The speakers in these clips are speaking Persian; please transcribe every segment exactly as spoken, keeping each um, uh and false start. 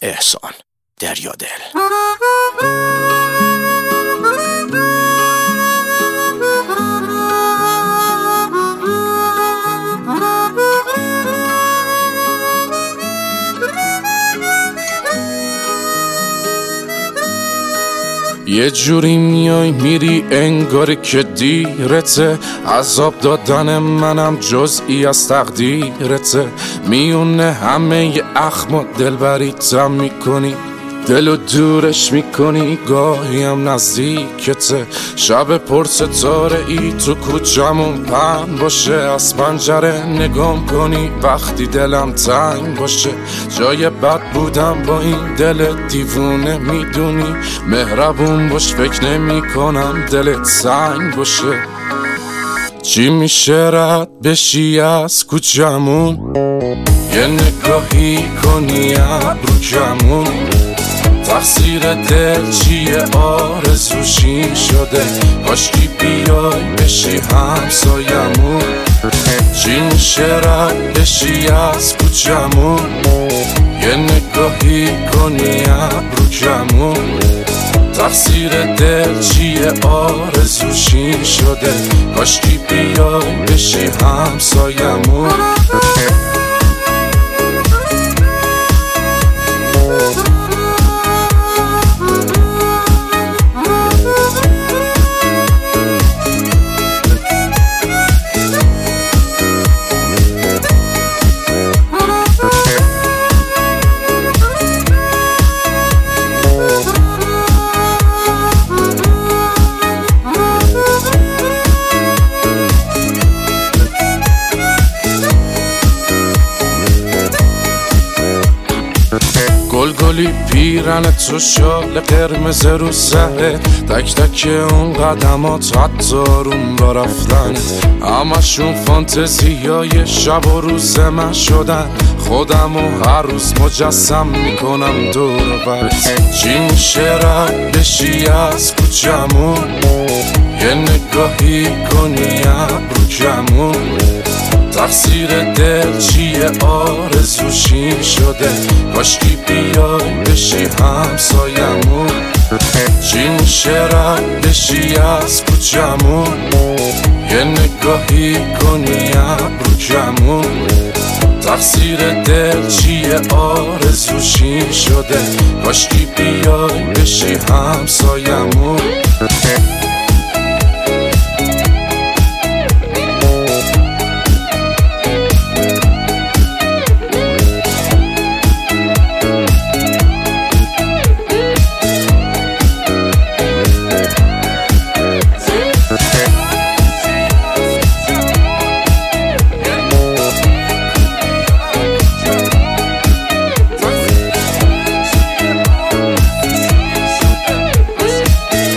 احسان دریادل. یه جوری میای میری انگار که دیرته، عذاب دادن منم جزئی از تقدیرته. میونه همه ی اخم دلبریتم میکنی، دلو دورش میکنی، گاهی هم نزدیکته. شب پر ستاره ای تو کوچمون پهن باشه، از پنجره نگام کنی وقتی دلم تنگ باشه. جای بد بودم با این دل دیوونه میدونی، مهربون باش فکر نمی کنم دلت سنگ باشه. چی میشه رد بشی از کوچمون، یه نگاهی کنی ابرو کمون. تقصیر دل چیه آرزوشی شده، کاشکی بیای بشی همسایمون. چی میشه رد بشی از کوچمون، یه نگاهی کنی ابرو کمون. تقصیر دل چیه آرزوشی شده، کاشکی بیای بشی همسایمون. گلگلی پیرن تو شال قرمز رو سره، تک تک اون قدمات حتی روم را رفتن. همشون فانتزی های شب و روز من شدن، خودم و هر روز مجسم میکنم دور برت. چی میشه رد بشی از کوچمون، یه نگاهی کنی ابرو کمون. تقصیر دل چیه آرزوشی شده، کاشکی بیای بشی همسایمون. چی میشه رد بشی از کوچمون، یه نگاهی کنی ابرو کمون. تقصیر دل چیه آرزوشی شده، کاشکی بیای بشی همسایمون.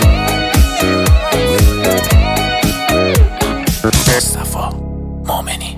مصطفی مومنی.